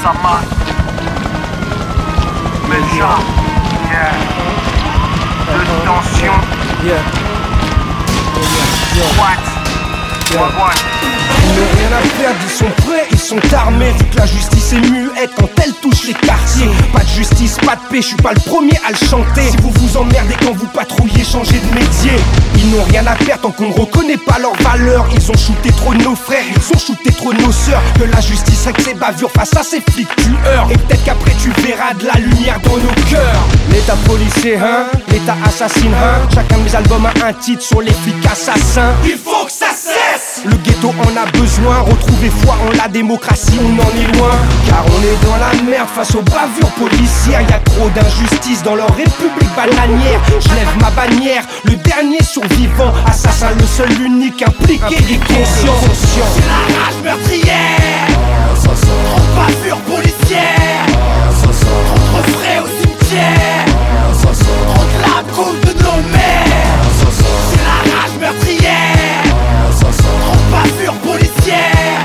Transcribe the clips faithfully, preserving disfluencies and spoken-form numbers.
ça marche. Méchant, yeah. De tension. Yeah. What? What, what? Ils n'ont rien à perdre, ils sont prêts, ils sont armés. Vu que la justice est muette quand elle touche les quartiers. Pas de justice, pas de paix, je suis pas le premier à le chanter. Si vous vous emmerdez quand vous patrouillez, changez de métier. Ils n'ont rien à perdre tant qu'on ne reconnaît pas leurs valeurs. Ils ont shooté trop de nos frères, ils ont shooté trop de nos sœurs. Que la justice règle ses bavures face à ces flics tueurs. Et peut-être qu'après tu verras de la lumière dans nos cœurs. L'état policier, hein, l'état assassine, hein. Chacun de mes albums a un titre sur les flics assassins. Il faut que ça cesse. Le ghetto en a besoin, retrouver foi en la démocratie, on en est loin. Car on est dans la merde face aux bavures policières. Y'a trop d'injustice dans leur république bananière. Je lève ma bannière, le dernier survivant. Assassin, le seul, l'unique, impliqué et conscient. C'est la rage meurtrière. Trop de bavures policières. Trop de frais au cimetière. Trop de larmes coulent de nos mères. C'est la rage meurtrière. Trop de bavures policières.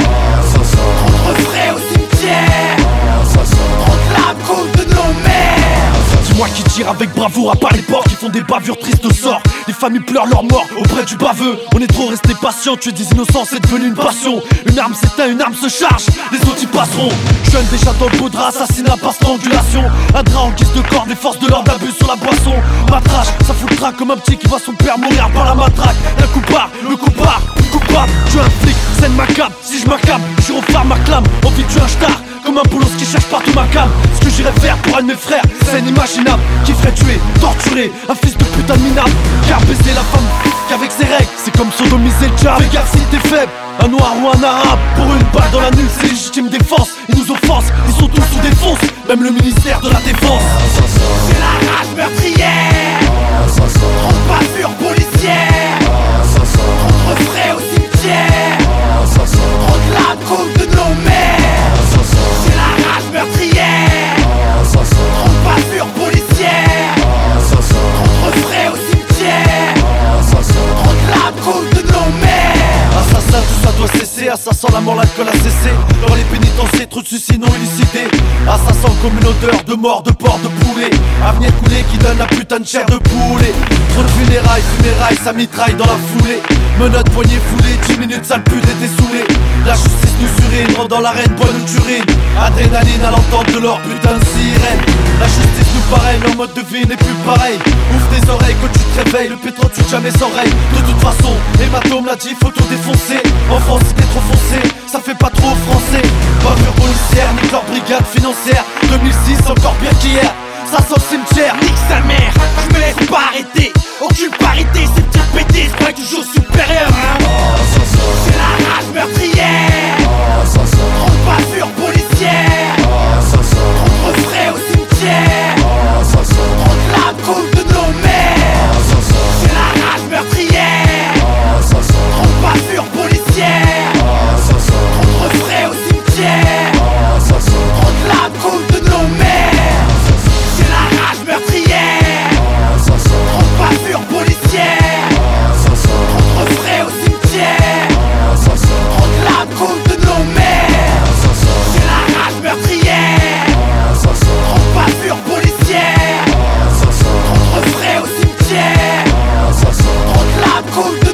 Trop de frais au cimetière. Trop de larmes coulent de nos mères. Dis-moi qui tire avec bravoure à part les porcs qui font des bavures tristes au sort. Les familles pleurent leur mort auprès du baveux. On est trop resté patient, tuer des innocents c'est devenu une passion. Une arme s'éteint, une arme se charge, les autres y passeront. Jeune déjà dans le poudre, assassinat par strangulation. Un drap en guise de corps, des forces de l'ordre abusent sur la boisson. Matrache, ça fout le trac comme un petit qui voit son père mourir par la matraque. Un coupard, le coupard, coupable, tu es un flic, scène macabre. Si je m'accable, gyrophare m'acclame. Envie de tuer un star, comme un bolos qui cherche partout ma cam. Ce que j'irais faire pour un de mes frères, c'est inimaginable. Qui ferait tuer, torturer, un fils de putain de minable. Car baiser la femme qu'avec ses règles, c'est comme sodomiser le diable. Fais gaffe si t'es faible, un noir ou un arabe. Pour une balle dans la nuque, c'est légitime défense. Ils nous offensent, ils sont tous sous défense. Même le ministère de la défense. C'est la rage meurtrière. Trop de bavures policières. Trop de frais au cimetière. Trop de larmes coulent de nos mères. C'est la rage meurtrière. Trop de bavures policières. Trop de frais au cimetière. Trop de larmes coulent de nos mères. Assassin, tout ça doit cesser. Assassin, la mort, l'alcool a cessé. Dans les pénitenciers, trop de suicides non élicités. Assassin comme une odeur de mort, de porc, de poulet. Avenir coulé qui donne la putain de chair de poulet. Trop de funérailles, funérailles, ça mitraille dans la foulée. Menottes, poignets foulés, dix minutes, sale pute était saoulé. La justice nous surine, rendant l'arène, bois nous turine. Adrénaline à l'entente de leur putain de sirène. La justice nous parraine, leur mode de vie n'est plus pareil. Ouvre tes oreilles quand tu te réveilles, le pétrole tue jamais sans règle. De toute façon, hématome l'a dit, faut tout défoncer. En France c'était trop foncé, ça fait pas trop français. Bavure policière, nique leur brigade financière. deux mille six, encore pire qu'hier. Ça sent le cimetière, Nique sa mère, je me laisse pas arrêter. Aucune parité, ces petits pétés se croient toujours supérieurs, hein. C'est la rage meurtrière. Trop de bavures policières. Trop de frais au cimetière. Trop de larmes coulent de nos mères. C'est la rage meurtrière. Trop de bavures policières. Trop de frais au cimetière. Trop de larmes coulent de nos mères. C'est la rage meurtrière. Trop de bavures policières. Trop de frais au cimetière. Trop de larmes coulent de nos mères. C'est la rage meurtrière. Trop de bavures policières. Trop de frais au cimetière. Trop de larmes coulent de